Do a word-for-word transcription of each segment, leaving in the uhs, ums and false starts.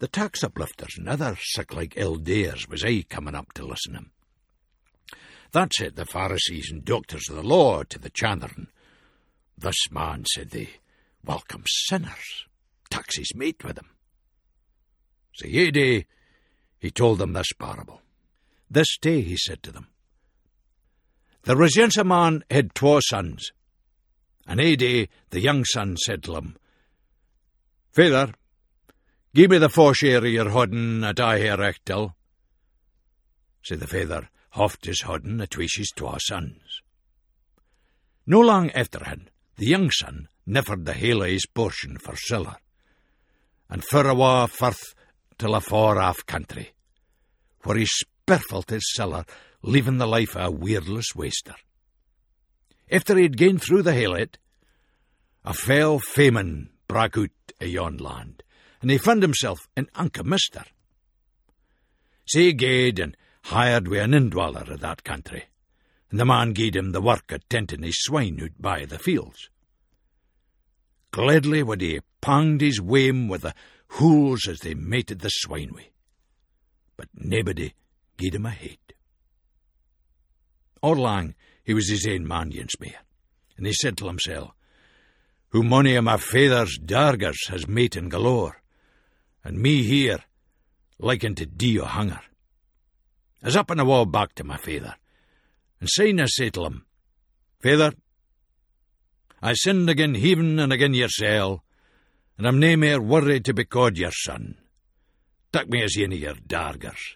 The tax uplifters and other sick-like ill dares was aye coming up to listen to him. That said the Pharisees and doctors of the law to the channerin, "This man," said they, "welcomes sinners, takes his mate with him." So ye day he told them this parable. "This day," he said to them, "there was once a man had twa sons, and ae day the young son said to him, Father, gie me the four share of your hodden at I hae recht till." So the father hoft his hodden atwish his twa sons. No long afterhin, the young son niffered the hale of his portion for siller, and for awa forth till a far off country, where he spirfelt his siller, leaving the life of a weirless waster. After he had gone through the hale it, a fell famine brak out a yon land, and he found himself in Anca Mister. So he gaed and hired wi' an indwaller of that country, and the man gied him the work of tenting his swine out by the fields. Gladly would he panged his wame with the hools as they mated the swine wi, but naebody gied him a heed. Or lang he was his ain man yens meer, and he said to himself, "Who mony of my father's dargers has maten galore, and me here, liken to die o' hunger. As up and awa back to my father, and syne I say to him, Father, I sinned again heaven and again yoursel, and I'm nae mair worthy to be called your son. Tak me as ane of your dargers."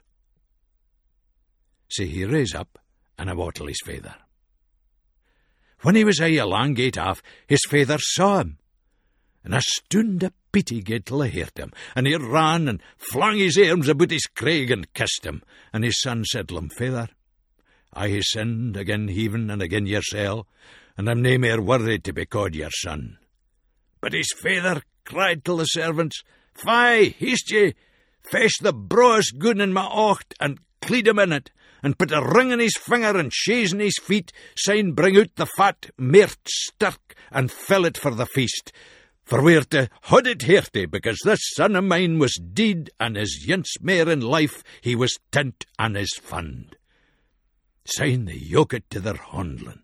So he rase up and awa till his father. When he was aye a lang gate off, his father saw him, and a stund of pity gaed till he heard him, and he ran and flung his arms about his craig and kissed him, and his son said to him, "Father, I hae sinned again heaven and again yoursel, and I'm nae mair worthy to be called your son." But his father cried till the servants, "Fie, haste ye, fetch the brawest gun in my ocht, and cleed him in it, and put a ring in his finger and shoes in his feet, syne bring out the fat meert stirk, and fill it for the feast. For we're to hod it hearty, because this son of mine was deed, and is yens mair in life, he was tent and is fund." Syne they yoke it to their hondlin.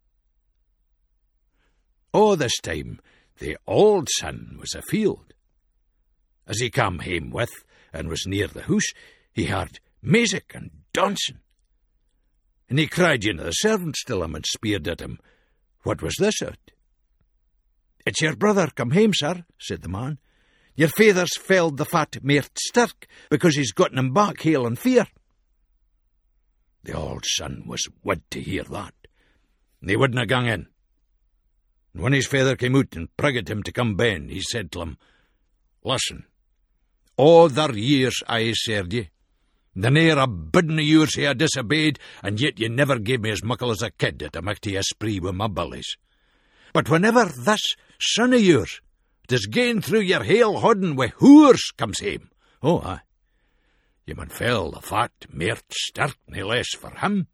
All this time the old son was afield. As he came hame with, and was near the house, he heard music and dancing. And he cried ane of the servants till him, and speered at him, "What was this out?" "It's your brother come hame, sir," said the man. "Your father's felled the fat meert stirk, because he's gotten him back hale and fear." The old son was wed to hear that, and he wouldna gang in. And when his father came out and prigged him to come ben, he said to him, "Listen, all their years I hae served ye, the ne'er a bidden of yours hae I disobeyed, and yet ye never gave me as muckle as a kid that I might hae a spree with my bullies. But whenever this son of yours that's gane through your hale hodden wi' whores comes hame, oh aye, ye mun fell the fat meert stirk nae less for him."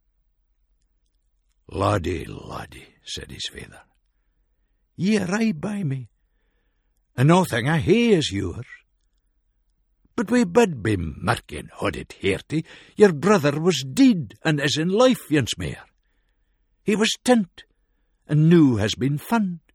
"Laddie, laddie," said his father, "ye are aye by me, and nothing I hae is yours. But we bid be merkin hod it hearty, your brother was deed, and is in life yens mair. He was tent, and new has been fun.